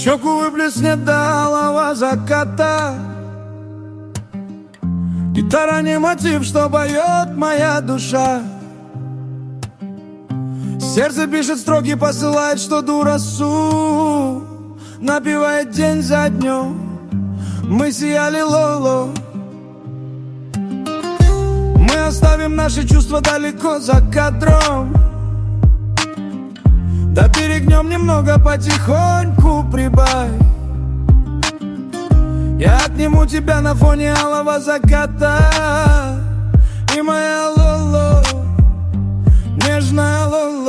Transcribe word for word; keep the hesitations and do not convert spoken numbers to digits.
щеку выплеснет до алого заката. Гитара не мотив, что поет моя душа. Сердце пишет строки, посылает, что дура су. Напевает день за днем, мы сияли лоло. Мы оставим наши чувства далеко за кадром. Да перегнем немного, потихоньку прибавь. Я отниму тебя на фоне алого заката. И моя лоло, нежная лоло.